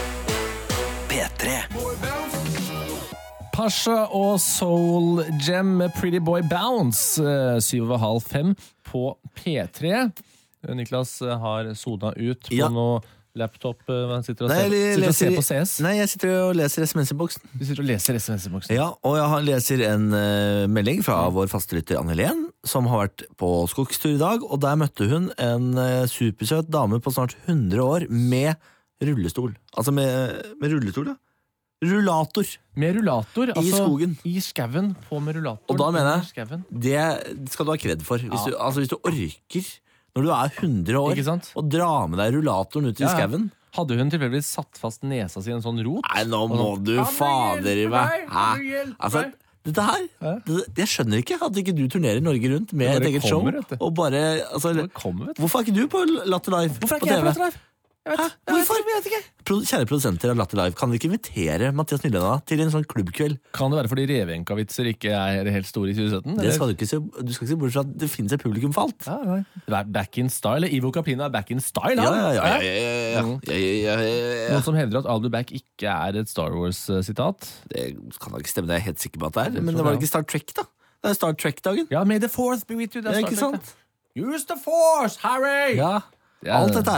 P3. Pasha og Soul Gem med Pretty Boy Bounce 7:30 på P3. Niklas har soda ut på noe laptop. Sitter og ser på CS. Nei, jeg sitter og leser SMS-boksen. Du sitter og leser SMS-boksen? Ja, og jeg leser en melding fra vår fastelytter Anne-Helen, som har vært på skogstur i dag, og der møtte hun en supersøt dame på snart 100 år med rullestol. Altså med rullestol, da. Rullator. Med rullator? I skogen. I skaven på med rullator. Og da mener jeg, det skal du ha kred for. Hvis du orker, når du er 100 år, og dra med deg rullatoren ut i skaven. Hadde hun tilfeldigvis satt fast nesa si i en sånn rot? Nei, nå må du fader i meg. Dette her, jeg skjønner ikke at ikke du turnerer Norge rundt med et eget show. Og bare, hvorfor er ikke du på Latter Live på TV? Hvorfor er ikke jeg på Latter Live? Hvorfor? Jeg vet ikke. Kjære produsenter av Latter Live, kan dere ikke invitere Mathias Nylenda til en sånn klubbkveld? Kan det være fordi Revenka-vitser ikke er helt store i 2017? Det skal du ikke se. Du skal ikke se bort fra at det finnes et publikum for alt. Back in style. Ivo Capino er back in style. Ja. Noen som hevder at I'll be back ikke er et Star Wars-sitat. Det kan da ikke stemme, det er jeg helt sikker på at det er. Men det var ikke Star Trek da. Det er Star Trek-dagen. Ja, may the fourth be with you. Det er ikke Star Trek, sant? Use the force, Harry! Ja. Alt dette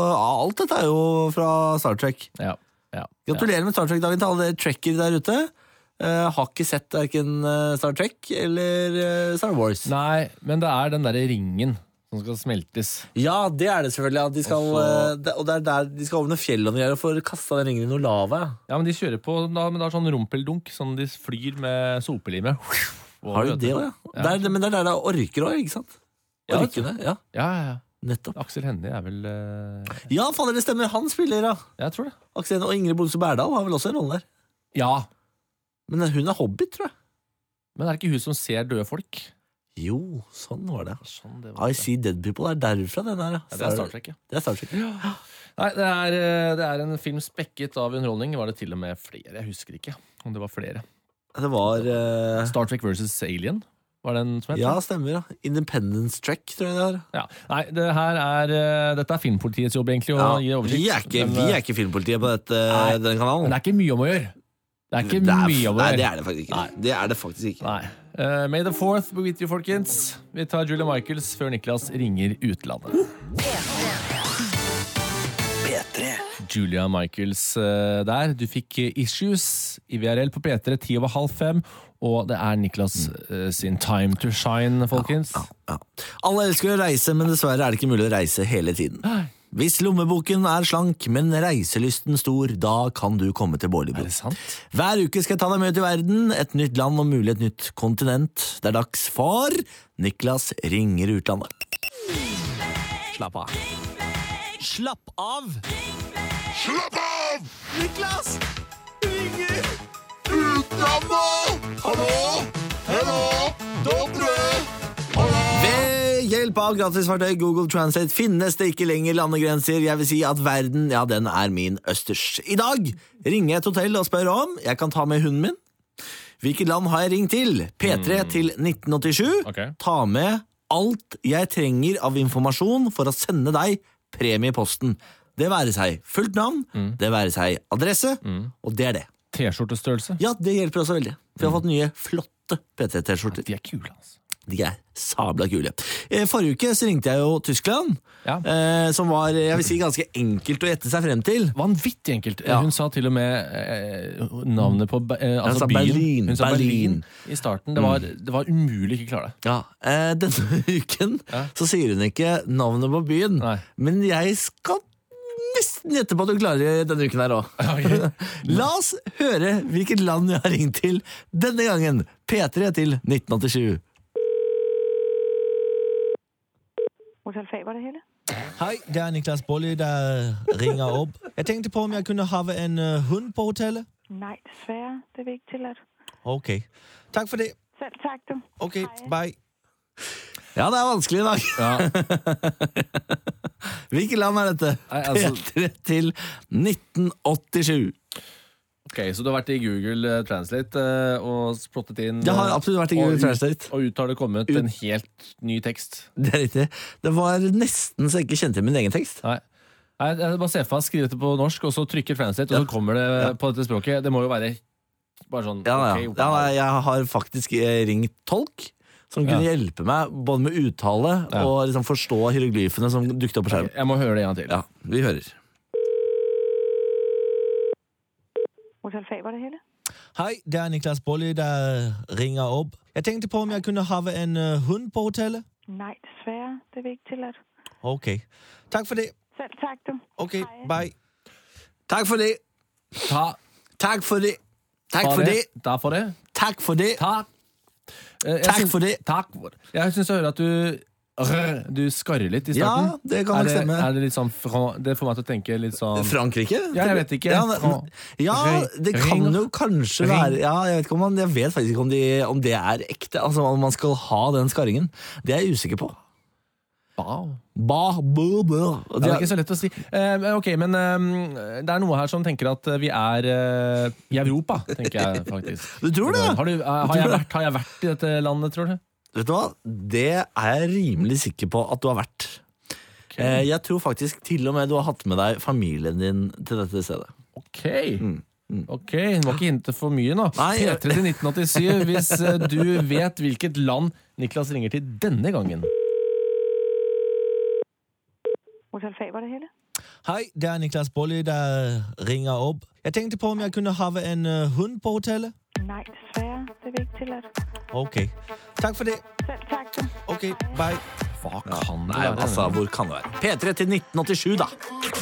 er jo fra Star Trek. Ja. Gratulerer med Star Trek-dagen til alle trekkere der ute. Har ikke sett hverken Star Trek eller Star Wars. Nei, men det er den der ringen som skal smeltes. Ja, det er det selvfølgelig. At de skal, og det er der de skal over noen fjell og greier for å kaste den ringen i noe lava. Ja, men de kjører på men det er sånn rumpeldunk, sånn de flyr med sopelime. Har du det også, ja? Men det er der det orker også, ikke sant? Orkene, ja. Nettopp. Aksel Hennie er vel Ja, fader, det stemmer, han spiller, ja. Jeg tror det. Aksel Hennie og Ingrid Bolse Berdal har vel også en rolle der. Ja. Men hun er hobbit, tror jeg. Men er det ikke hun som ser døde folk? Jo, sånn var det. I See Dead People er derfra, den der. Ja, det er Star Trek, ja. Det er Star Trek, ja. Nei, det er en film spekket av underholdning. Var det til og med flere? Jeg husker ikke om det var flere. Det var Star Trek versus Alien. Var det den som het? Ja, stemmer. Ja. Independence Track, tror jeg det er. Ja. Nei, dette er filmpolitiets jobb egentlig å gi oversikt. Vi er ikke filmpolitiet på denne kanalen. Men det er ikke mye om å gjøre. Nei, det er det faktisk ikke. Nei. Det er det faktisk ikke. Nei. May the 4th be with you, folkens. Vi tar Julia Michaels før Niklas ringer utlandet. P3. Julia Michaels der. Du fikk Issues i VRL på P3 10:30, og det er Niklas sin time to shine, folkens. Ja. Alle elsker å reise, men dessverre er det ikke mulig å reise hele tiden. Hvis lommeboken er slank, men reiselysten stor, da kan du komme til Bårli. Er det sant? Hver uke skal jeg ta deg med til verden, et nytt land og mulig et nytt kontinent. Det er dags for Niklas ringer utlandet. Slapp av. Slapp av! Slapp av! Niklas ringer utlandet! Hallo? Hallo? Dobre! Ved hjelp av gratisfartøy Google Translate finnes det ikke lenger landegrenser. Jeg vil si at verden, ja, den er min østers. I dag ringer jeg et hotell og spør om jeg kan ta med hunden min. Hvilket land har jeg ringt til? P3 til 1987. Okay. Ta med alt jeg trenger av informasjon for å sende deg premie i posten. Det være seg fullt navn, det være seg adresse, og det er det. T-skjortestørrelse? Ja, det hjelper også veldig. For jeg har fått nye flotte P3-T-skjorter. De er kule, altså. De er sabla kule. Forrige uke så ringte jeg jo Tyskland, som var, jeg vil si, ganske enkelt å gjette seg frem til. Vanvittig enkelt. Ja. Hun sa til og med navnet på altså byen. Hun sa Berlin i starten. Det var umulig ikke klare det. Ja, denne uken så sier hun ikke navnet på byen, men jeg skal nesten gjette på at du klarer denne uken her også. Okay. La oss høre hvilket land jeg har ringt til denne gangen. P3 til 1987. Hotel Faber, det hele. Hej, det er Niklas Bårli, der ringer op. Jeg tenkte på, om jeg kunne have en hund på hotellet. Nej, desværre. Det vil ikke tilladt. Ok, takk for det. Selv tak, du. Ok, bye. Ja, det er vanskelig i dag. Ja. Hvilket land er dette? P3 til 1987. Ok, så du har vært i Google Translate og plottet inn... Jeg har absolutt vært i Google Translate. Og ut har det kommet en helt ny tekst. Det er riktig. Det var nesten så jeg ikke kjente min egen tekst. Nei. Jeg bare ser fast, skriver det på norsk, og så trykker Translate, og så kommer det på dette språket. Det må jo være bare sånn... Jeg har faktisk ringt tolk, som kunne hjelpe meg både med uttale og liksom forstå hieroglyfene som dukket opp på skjermen. Jeg må høre det en gang til. Ja, vi hører. Hotel Faber, det hele. Hej, det er Niklas Bårli, der ringer op. Jeg tenkte på, om jeg kunne have en hund på hotellet. Nej, desværre. Det vil ikke tilladt. Ok, takk for det. Selv tak, du. Ok, bye. Takk for det. Takk for det. Takk for det. Takk for det. Takk for det. Takk for det. Jeg synes jeg hører at du skarrer litt i starten. Ja, det kan nok stemme. Er det litt sånn, det får meg til å tenke litt sånn... Frankrike? Ja, jeg vet ikke. Ja, det kan jo kanskje være... Ja, jeg vet faktisk ikke om det er ekte, altså om man skal ha den skarringen. Det er jeg usikker på. Det er ikke så lett å si. Ok, men det er noe her som tenker at vi er i Europa, tenker jeg faktisk. Du tror det? Har jeg vært i dette landet, tror du? Vet du hva? Det er jeg rimelig sikker på at du har vært. Okay. Jeg tror faktisk til og med du har hatt med deg familien din til dette stedet. Ok, ok, du må ikke hinte for mye nå. P3 til 1987 hvis du vet hvilket land Niklas ringer til denne gangen. Hotel Faber, det hele. Hej, det er Niklas Bårli, der ringer op. Jeg tenkte på, om jeg kunne have en hund på hotellet. Nej, desværre. Det vil ikke tilladt. Ok, takk for det. Selv tak, du. Ok, bye. Hva kan det være? Altså, hvor kan det være? P3 til 1987 da.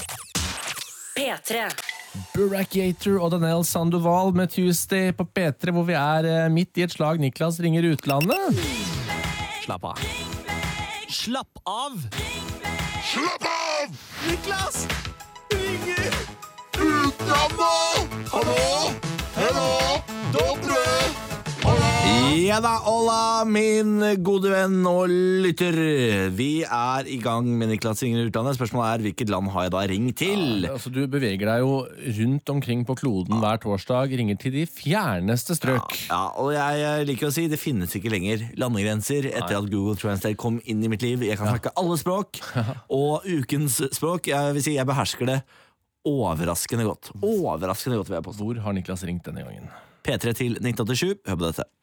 P3. Burakiator og Daniel Sandoval med Tuesday på P3, hvor vi er midt i et slag. Niklas ringer utlandet. Slapp av. Slapp av! Slapp av! Niklas ringer utlandet! Hallo? Hallo? Dobre! Hallo? Ja da, hola, min gode venn og lytter. Vi i gang med Niklas ringer utlandet. Spørsmålet hvilket land har jeg da ringt til? Ja, altså, du beveger deg jo rundt omkring på kloden hver torsdag, ringer til de fjerneste strøk. Ja, og jeg liker å si, det finnes ikke lenger landegrenser etter at Google Translate kom inn i mitt liv. Jeg kan snakke alle språk, og ukens språk, jeg vil si, jeg behersker det overraskende godt. Overraskende godt, vil jeg påstå. Hvor har Niklas ringt denne gangen? P3 til 1987, hør på dette.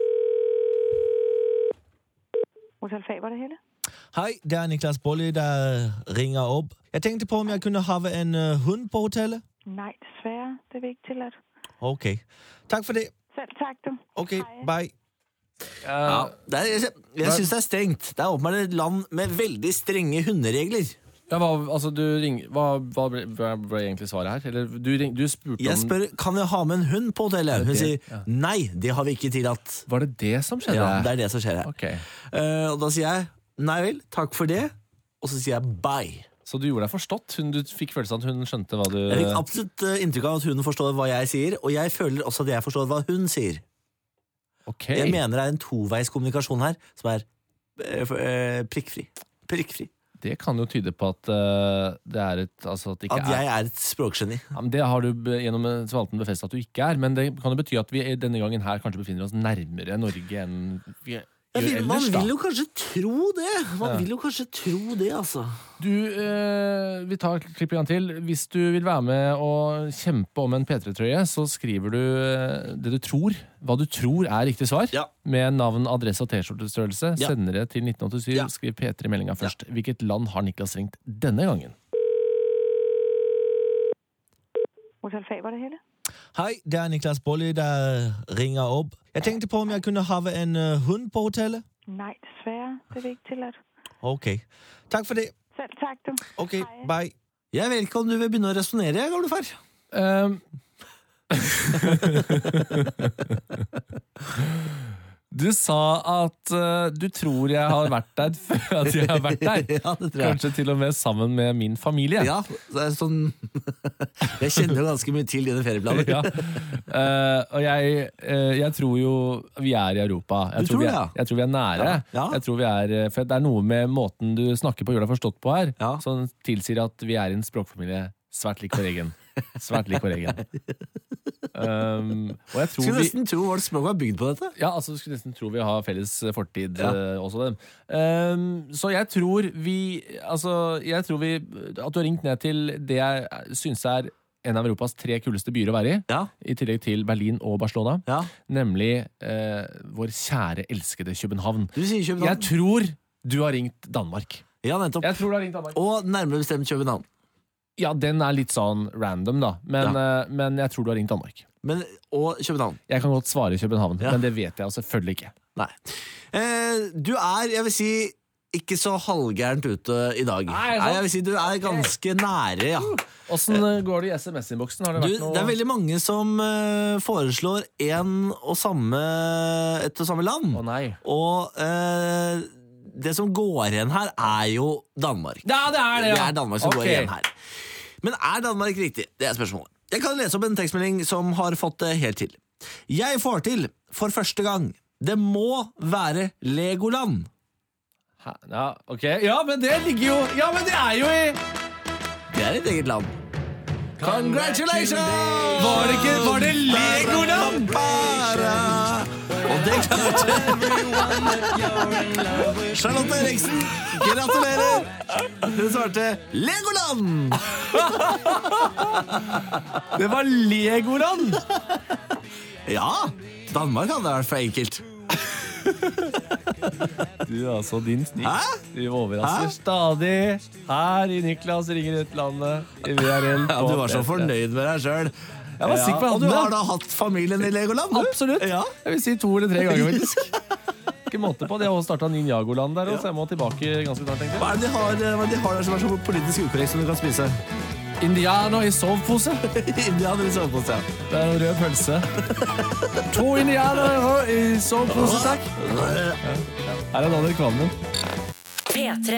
Hotel Fag var det hele? Hej, det Niklas Bolli, der ringer op. Jeg tænkte på, om jeg kunne have en hund på hotellet. Nej, desværre. Det vil ikke tilladt. Okay, tak for det. Selv tak, du. Okay, bye. Ja, jeg synes det strengt. Det åpenbart et land med veldig strenge hunderegler. Ja, hva ble egentlig svaret her? Eller, du spurte om... Jeg spør, kan jeg ha med en hund på hotellet? Hun sier, nei, det har vi ikke tillatt. Var det det som skjedde? Ja, det det som skjer her. Okay. Og da sier jeg, nei vel, takk for det. Og så sier jeg, bye. Så du gjorde deg forstått? Du fikk følelsen at hun skjønte hva du... Jeg fikk absolutt inntrykk av at hun forstår hva jeg sier, og jeg føler også at jeg forstår hva hun sier. Okay. Jeg mener det en toveis kommunikasjon her, som prikkfri. Prikkfri. Det kan jo tyde på at det et altså at jeg et språkgeni. Ja, men det har du gjennom svalten befestet at du ikke men det kan jo bety at vi denne gangen her kanskje befinner oss nærmere Norge enn vi gjør ellers. Man vil jo kanskje tro det. Altså. Du, vi tar klippet igjen til. Hvis du vil være med og kjempe om en P3-trøye, så skriver du det du tror, hva du tror riktig svar, med navn, adresse og t-skjortestørrelse. Sender det til 1987, skriv P3 i meldinga først. Hvilket land har Niklas ringt denne gangen? Hotel Fag var det hele? Hej, det Niklas Bolli, der ringer op. Jeg tænkte på, om jeg kunne have en hund på hotellet. Nej, desværre. Det vil ikke tilladt. Okay, takk for det. Selv tak, du. Okay, bye. Jeg vet ikke om du vil begynne å resonere, gamle far. Du sa at du tror jeg har vært der før at jeg har vært der. Ja, det tror jeg. Kanskje til og med sammen med min familie. Ja, det sånn... Jeg kjenner jo ganske mye til dine ferieplaner. Ja. Og jeg tror jo vi i Europa. Jeg tror vi nære. Ja. Jeg tror for det noe med måten du snakker på og gjør deg forstått på her, som tilsier at vi i en språkfamilie svært lik vår egen. Svært lik vår egen. Og jeg tror skulle nesten tro vårt språk var bygd på dette. Ja, altså skulle nesten tro vi har felles fortid også dem. Så jeg tror at du har ringt ned til det jeg synes en av Europas 3 kuleste byer å være i tillegg til Berlin og Barcelona, nemlig vår kjære elskede København. Du sier København. Jeg tror du har ringt Danmark. Ja, nettopp. Jeg tror du har ringt Danmark. Og nærmere bestemt København. Ja, den litt sånn random da, men jeg tror du har ringt Danmark. Og København? Jeg kan godt svare København, men det vet jeg jo selvfølgelig ikke. Nei. Du jeg vil si, ikke så halvgærent ute i dag. Nei, jeg vil si du ganske nære, ja. Hvordan går det i SMS-innboksen? Har det vært noe... Det veldig mange som foreslår et og samme land. Å nei. Og det som går igjen her jo Danmark. Ja, det det, ja. Det Danmark som går igjen her. Men Danmark riktig? Det spørsmålet. Jeg kan lese opp en tekstmelding som har fått det helt til. Jeg får til, for første gang, det må være Legoland. Ja, ok. Ja, men det ligger jo... Ja, men det jo i... Det et eget land. Congratulations! Var det Legoland? Og det klarte Charlotte Eriksen. Gratulerer. Hun svarte Legoland. Det var Legoland. Ja, Danmark hadde vært for enkelt. Du altså, din snik. Du overrasker stadig. Her i Niklas ringer utlandet i VRL. Ja, du var så fornøyd med deg selv. Jeg var sikker på og du har da hatt familien i Legoland, du? Absolutt. Ja. Jeg vil si 2 eller 3 ganger, faktisk. Ikke måte på. De har også startet Ninjagoland der, så jeg må tilbake ganske snart, tenker jeg. Hva de har der som så politisk ukorrekt som du kan spise? Indianer i sovepose. Indianer i sovepose, ja. Det en rød pølse. 2 indianer i sovepose, takk. Her Daniel Kvammen.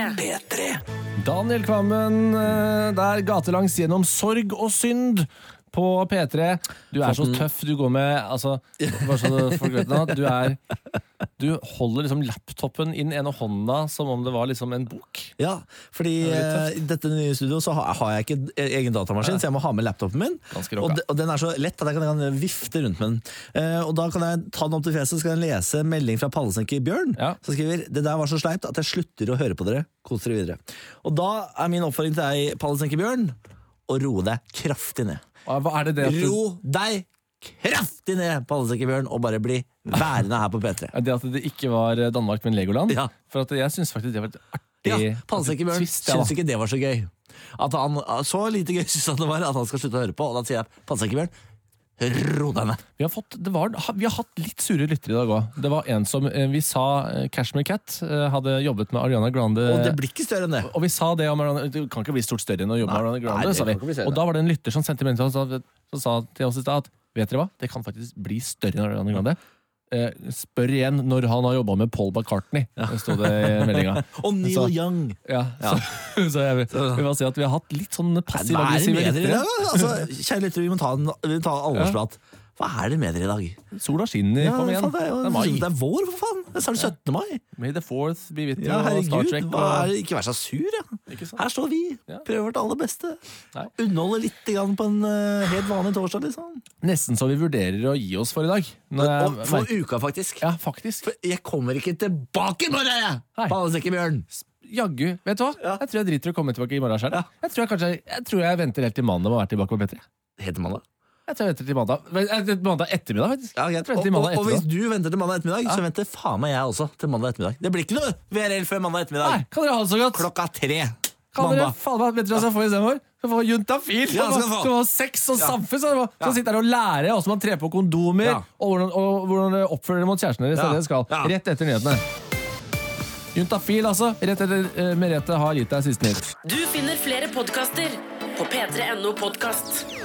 P3. Daniel Kvammen, der gatelangs gjennom sorg og synd på P3. Du er så tøff, du går med bare så folk vet det, du holder liksom laptopen inn i ene hånda som om det var liksom en bok. Ja, fordi i dette nye studio så har jeg ikke egen datamaskin, så jeg må ha med laptopen min. Og den er så lett at jeg kan vifte rundt med den. Og da kan jeg ta den opp til fjeset, så skal jeg lese melding fra Pallesenke Bjørn, som skriver: det der var så sleipt at jeg slutter å høre på dere. Kos dere videre. Og da er min oppfordring til deg, Pallesenke Bjørn, å roe deg kraftig ned. Hva er det Ro deg kraftig ned, Pallesenke Bjørn, og bare bli værende her på P3. Det at det ikke var Danmark, men Legoland? For at jeg synes faktisk det var et artig Pallesenke Bjørn synes ikke det var så gøy. At han, så lite gøy synes han det var at han skal slutte å høre på. Og da sier jeg, Pallesenke Bjørn, ro deg ned. Vi har hatt litt sure lyttere i dag også. Det var en som vi sa Cashmere Cat hadde jobbet med Ariana Grande. Og det blir ikke større enn det. Og vi sa det om Ariana, det kan ikke bli stort større enn å jobbe med Ariana Grande, sa vi. Og da var det en lytter som sendte melding som sa til oss i sted at vet dere hva, det kan faktisk bli større enn Ariana Grande. Spør igjen når han har jobbet med Paul McCartney. Det stod det i meldinga. Og Neil Young. Så jeg vil bare si at vi har hatt litt sånn passiv-aggressive lyttere. Kjære lyttere, vi må ta alvorsprat. Hva er det med dere i dag? Sola skinner, kom igjen. Det er vår, for faen. Det er 17. mai. May the 4th be with you. Herregud, ikke vær så sur. Her står vi, prøver vårt aller beste. Underholder litt på en helt vanlig torsdag, liksom. Nesten så vi vurderer å gi oss for i dag. For uka, faktisk. Ja, faktisk. For jeg kommer ikke tilbake når jeg er Pallesenke Bjørn. Jaggu, vet du hva? Jeg tror jeg driter å komme tilbake i morgen selv. Jeg tror jeg venter helt til mandag med å være tilbake på P3. Helt til mandag? Jeg tror jeg venter til mandag ettermiddag, faktisk. Og hvis du venter til mandag ettermiddag, så venter faen meg jeg også til mandag ettermiddag. Det blir ikke noe VRL før mandag ettermiddag. Nei, kan dere ha det så godt? 3:00 Kan dere faen meg, vet dere hva jeg skal få i stedet vår? Skal få juntafil, skal få sex og samfunn, skal sitte her og lære hvordan man trer på kondomer, og hvordan dere oppfører dere mot kjæresten deres, det skal. Rett etter nyhetene. Juntafil, altså. Rett etter Merete har gitt deg siste nytt. Du finner flere podcaster på p3.no podcast.